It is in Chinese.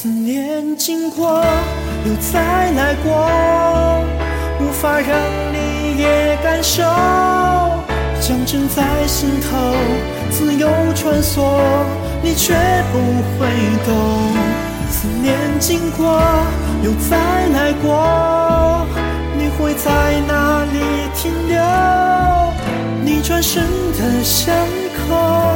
思念经过又再来过，无法让你也感受，将针在心头自由穿梭，你却不会懂。思念经过又再来过，你会在哪里停留？你转身的巷口。